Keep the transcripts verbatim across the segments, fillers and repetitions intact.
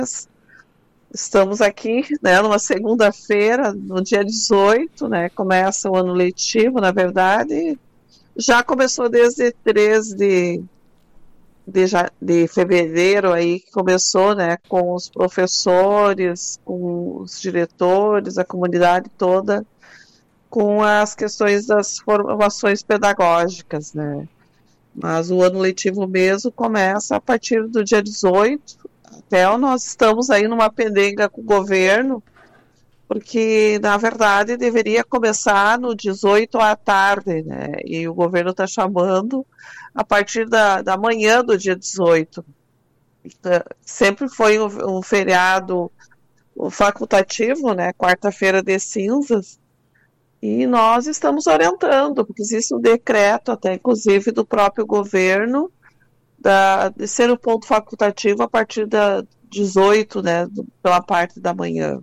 Estamos aqui, né, numa segunda-feira, no dia dezoito, né, começa o ano letivo, na verdade, já começou desde três de, de, de fevereiro, aí que começou, né, com os professores, com os diretores, a comunidade toda, com as questões das formações pedagógicas, né. Mas o ano letivo mesmo começa a partir do dia dezoito, até nós estamos aí numa pendenga com o governo, porque, na verdade, deveria começar no dezoito à tarde, né? E o governo está chamando a partir da, da manhã do dia dezoito. Então, sempre foi um, um feriado facultativo, né? Quarta-feira de cinzas. E nós estamos orientando, porque existe um decreto, até inclusive do próprio governo, Da, de ser o ponto facultativo a partir da dezoito, né, do, pela parte da manhã.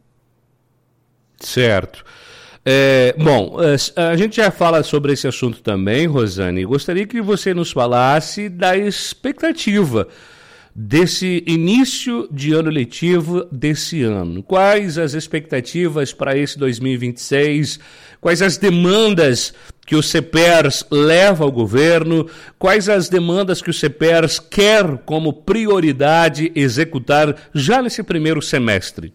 Certo. É, bom, a gente já fala sobre esse assunto também, Rosane. Gostaria que você nos falasse da expectativa desse início de ano letivo desse ano. Quais as expectativas para esse dois mil e vinte e seis? Quais as demandas que o CEPERS leva ao governo? Quais as demandas que o CEPERS quer como prioridade executar já nesse primeiro semestre?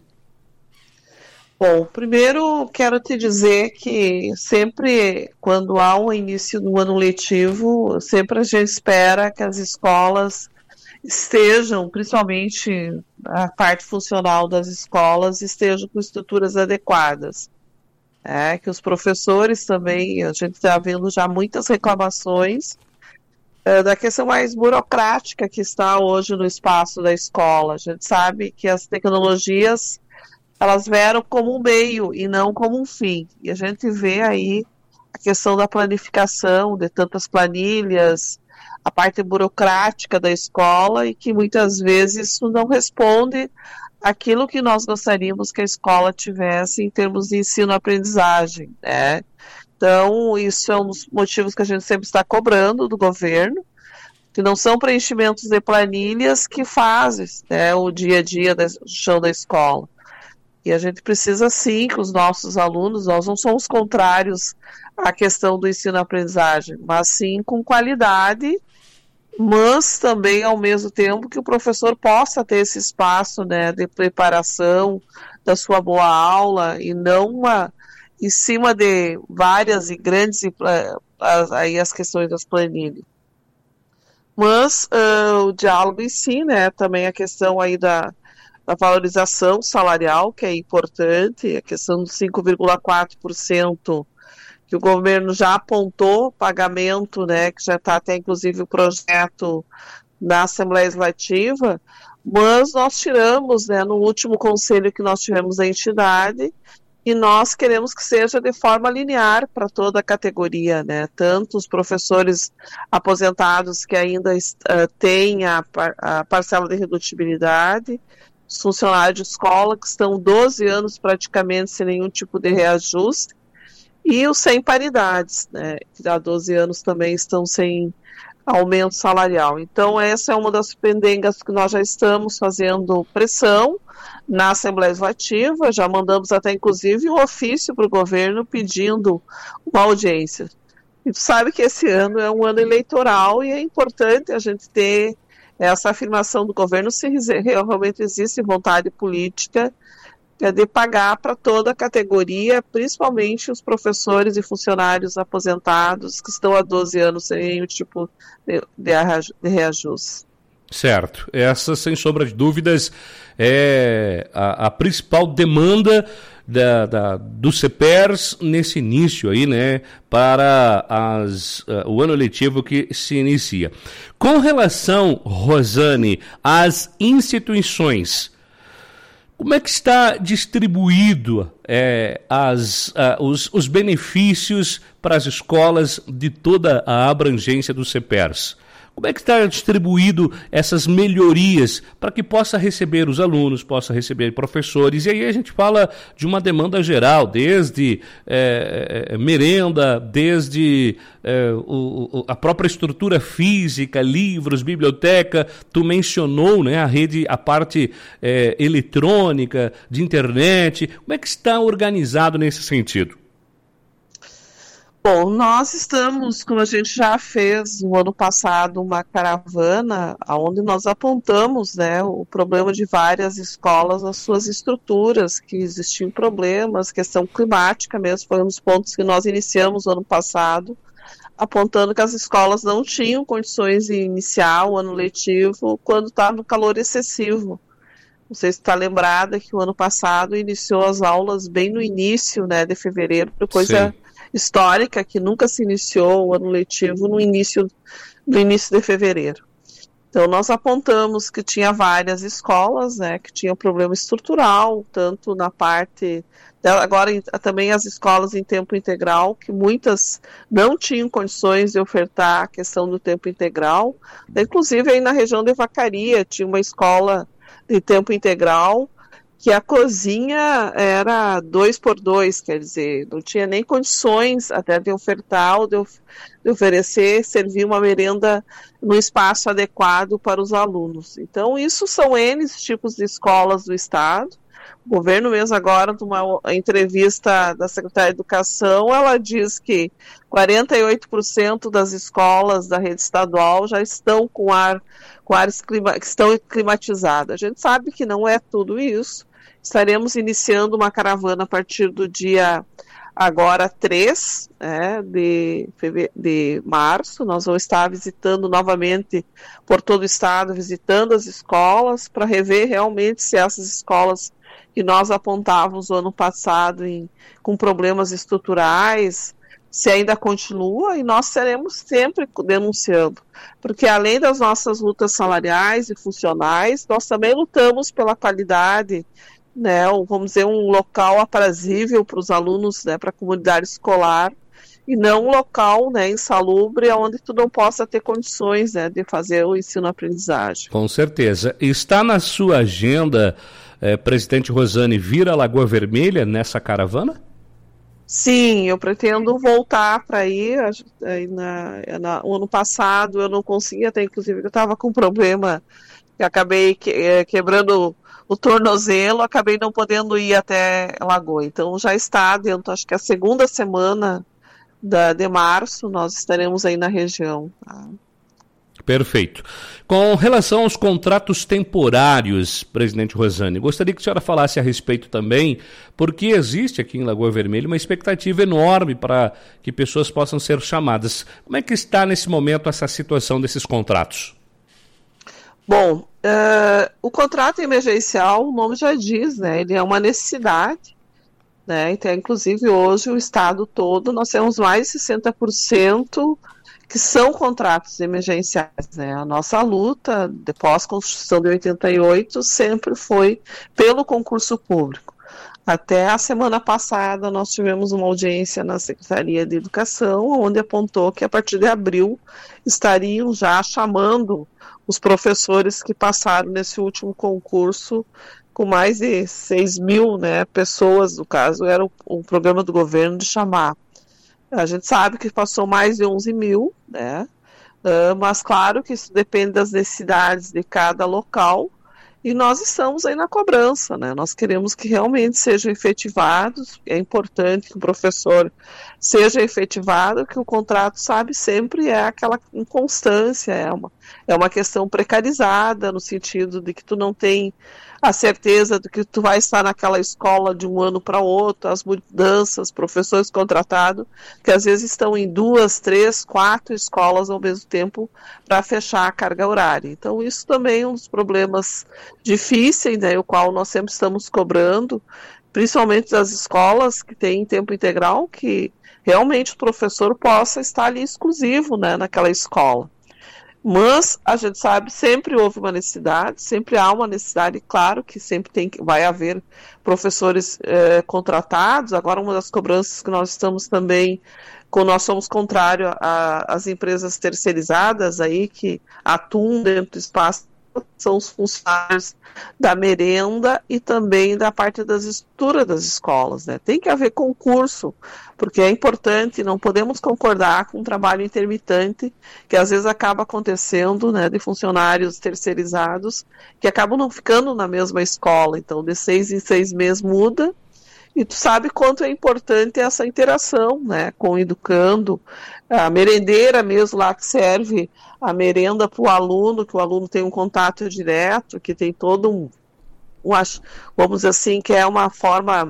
Bom, primeiro quero te dizer que sempre quando há um início do ano letivo, sempre a gente espera que as escolas estejam, principalmente a parte funcional das escolas, estejam com estruturas adequadas. É, que os professores também, a gente está vendo já muitas reclamações é, da questão mais burocrática que está hoje no espaço da escola. A gente sabe que as tecnologias, elas vieram como um meio e não como um fim. E a gente vê aí a questão da planificação, de tantas planilhas, a parte burocrática da escola e que muitas vezes isso não responde aquilo que nós gostaríamos que a escola tivesse em termos de ensino-aprendizagem, né? Então, isso é um dos motivos que a gente sempre está cobrando do governo, que não são preenchimentos de planilhas que fazem, né, o dia a dia do chão da escola. E a gente precisa sim que os nossos alunos, nós não somos contrários à questão do ensino-aprendizagem, mas sim com qualidade, mas também, ao mesmo tempo, que o professor possa ter esse espaço, né, de preparação da sua boa aula e não uma, em cima de várias e grandes aí as questões das planilhas. Mas uh, o diálogo em si, né, também a questão aí da, da valorização salarial, que é importante, a questão dos cinco vírgula quatro por cento que o governo já apontou, pagamento, né, que já está até inclusive o projeto na Assembleia Legislativa, mas nós tiramos, né, no último conselho que nós tivemos da entidade, e nós queremos que seja de forma linear para toda a categoria, né, tanto os professores aposentados que ainda uh, têm a, par a parcela de redutibilidade, os funcionários de escola que estão doze anos praticamente sem nenhum tipo de reajuste, e os sem paridades, né, que há doze anos também estão sem aumento salarial. Então, essa é uma das pendengas que nós já estamos fazendo pressão na Assembleia Legislativa, já mandamos até, inclusive, um ofício para o governo pedindo uma audiência. E tu sabe que esse ano é um ano eleitoral e é importante a gente ter essa afirmação do governo se realmente existe vontade política de pagar para toda a categoria, principalmente os professores e funcionários aposentados que estão há doze anos sem nenhum tipo de, de reajuste. Certo. Essa, sem sombra de dúvidas, é a, a principal demanda da, da, do CEPERS nesse início aí, né, para as, uh, o ano letivo que se inicia. Com relação, Rosane, às instituições, como é que está distribuído é, as, uh, os, os benefícios para as escolas de toda a abrangência do CEPERS? Como é que está distribuído essas melhorias para que possa receber os alunos, possa receber professores? E aí a gente fala de uma demanda geral, desde é, merenda, desde é, o, a própria estrutura física, livros, biblioteca. Tu mencionou, né, a rede, a parte é, eletrônica, de internet. Como é que está organizado nesse sentido? Bom, nós estamos, como a gente já fez no ano passado, uma caravana onde nós apontamos, né, o problema de várias escolas, as suas estruturas, que existiam problemas, questão climática mesmo, foi um dos pontos que nós iniciamos no ano passado, apontando que as escolas não tinham condições de iniciar o ano letivo quando estava no calor excessivo. Não sei se está lembrada que o ano passado iniciou as aulas bem no início, né, de fevereiro, coisa... Sim. Histórica, que nunca se iniciou o ano letivo no início, no início de fevereiro. Então, nós apontamos que tinha várias escolas, né, que tinham problema estrutural, tanto na parte, agora também as escolas em tempo integral, que muitas não tinham condições de ofertar a questão do tempo integral. Inclusive, aí na região de Vacaria, tinha uma escola de tempo integral, que a cozinha era dois por dois, quer dizer, não tinha nem condições até de ofertar ou de, of- de oferecer, servir uma merenda no espaço adequado para os alunos. Então, isso são N tipos de escolas do Estado. O governo mesmo agora, numa entrevista da Secretaria de Educação, ela diz que quarenta e oito por cento das escolas da rede estadual já estão com ar, com ares clima, que estão climatizadas. A gente sabe que não é tudo isso. Estaremos iniciando uma caravana a partir do dia agora três, né, de, feve- de março. Nós vamos estar visitando novamente por todo o estado, visitando as escolas, para rever realmente se essas escolas que nós apontávamos no ano passado em, com problemas estruturais, se ainda continua, e nós seremos sempre denunciando, porque além das nossas lutas salariais e funcionais, nós também lutamos pela qualidade, né, vamos dizer, um local aprazível para os alunos, né, para a comunidade escolar, e não um local, né, insalubre, onde tu não possa ter condições, né, de fazer o ensino-aprendizagem. Com certeza. Está na sua agenda, eh, presidente Rosane, vir a Lagoa Vermelha nessa caravana? Sim, eu pretendo voltar para aí. aí na, na, o ano passado eu não consegui, até inclusive eu estava com um problema, que acabei que, quebrando o tornozelo, acabei não podendo ir até Lagoa. Então já está dentro, acho que a segunda semana da, de março, nós estaremos aí na região. Tá? Perfeito. Com relação aos contratos temporários, presidente Rosane, gostaria que a senhora falasse a respeito também, porque existe aqui em Lagoa Vermelha uma expectativa enorme para que pessoas possam ser chamadas. Como é que está nesse momento essa situação desses contratos? Bom, uh, o contrato emergencial, o nome já diz, né? Ele é uma necessidade, né? Então, inclusive, hoje, o estado todo, nós temos mais de sessenta por cento que são contratos emergenciais, né? A nossa luta, depois da Constituição de oitenta e oito, sempre foi pelo concurso público. Até a semana passada, nós tivemos uma audiência na Secretaria de Educação, onde apontou que a partir de abril estariam já chamando os professores que passaram nesse último concurso, com mais de seis mil, né, pessoas, no caso, era o, o programa do governo de chamar. A gente sabe que passou mais de onze mil, né, uh, mas claro que isso depende das necessidades de cada local, e nós estamos aí na cobrança, né? Nós queremos que realmente sejam efetivados, é importante que o professor seja efetivado, que o contrato, sabe, sempre é aquela inconstância, é uma, é uma questão precarizada, no sentido de que tu não tem a certeza de que tu vai estar naquela escola de um ano para outro, as mudanças, professores contratados, que às vezes estão em duas, três, quatro escolas ao mesmo tempo para fechar a carga horária. Então isso também é um dos problemas difíceis, né, o qual nós sempre estamos cobrando, principalmente das escolas que têm tempo integral, que realmente o professor possa estar ali exclusivo, né, naquela escola. Mas a gente sabe, sempre houve uma necessidade, sempre há uma necessidade, claro que sempre tem, vai haver professores eh, contratados. Agora, uma das cobranças que nós estamos também, quando nós somos contrários às empresas terceirizadas aí, que atuam dentro do espaço, são os funcionários da merenda e também da parte das estruturas das escolas, né? Tem que haver concurso, porque é importante, não podemos concordar com um trabalho intermitente, que às vezes acaba acontecendo, né, de funcionários terceirizados, que acabam não ficando na mesma escola, então de seis em seis meses muda, e tu sabe quanto é importante essa interação, né, com o educando, a merendeira mesmo lá que serve a merenda para o aluno, que o aluno tem um contato direto, que tem todo um, um vamos dizer assim, que é uma forma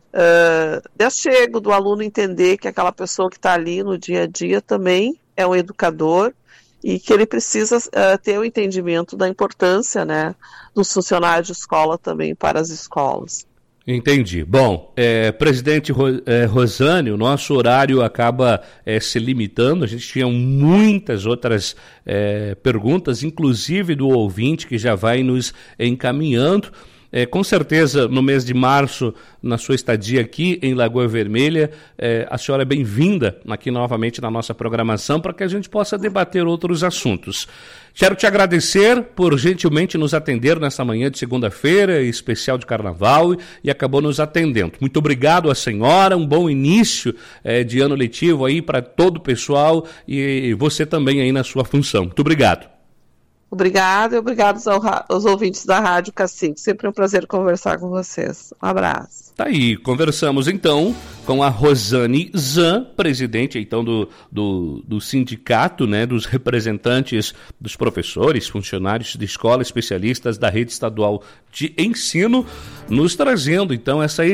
uh, de achego do aluno entender que aquela pessoa que está ali no dia a dia também é um educador e que ele precisa uh, ter o entendimento da importância, né, dos funcionários de escola também para as escolas. Entendi. Bom, é, presidente Ro, é, Rosane, o nosso horário acaba é, se limitando, a gente tinha muitas outras é, perguntas, inclusive do ouvinte que já vai nos encaminhando. É, com certeza, no mês de março, na sua estadia aqui em Lagoa Vermelha, é, a senhora é bem-vinda aqui novamente na nossa programação para que a gente possa debater outros assuntos. Quero te agradecer por gentilmente nos atender nessa manhã de segunda-feira, especial de carnaval, e acabou nos atendendo. Muito obrigado à senhora, um bom início é, de ano letivo aí para todo o pessoal e você também aí na sua função. Muito obrigado. Obrigada e obrigados ao, aos ouvintes da Rádio Cacique. Sempre um prazer conversar com vocês. Um abraço. Tá aí, conversamos então com a Rosane Zan, presidente então do, do, do sindicato, né, dos representantes dos professores, funcionários de escola, especialistas da rede estadual de ensino, nos trazendo então essa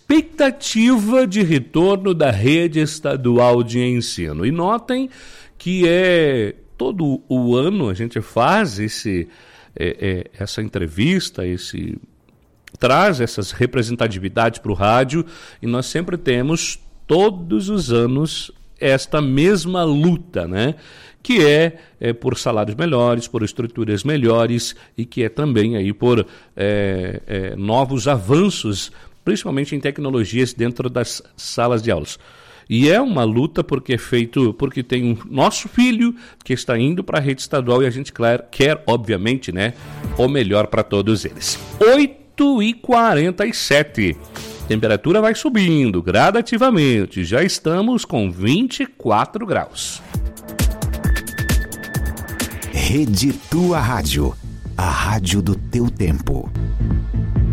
expectativa de retorno da rede estadual de ensino. E notem que é... todo o ano a gente faz esse, é, é, essa entrevista, esse, traz essas representatividades para o rádio e nós sempre temos, todos os anos, esta mesma luta, né? Que é, é por salários melhores, por estruturas melhores e que é também aí por é, é, novos avanços, principalmente em tecnologias dentro das salas de aulas. E é uma luta porque é feito, porque tem um nosso filho que está indo para a rede estadual e a gente quer, quer obviamente, né, o melhor para todos eles. oito e quarenta e sete. Temperatura vai subindo gradativamente. Já estamos com vinte e quatro graus. Rede Tua Rádio. A rádio do teu tempo.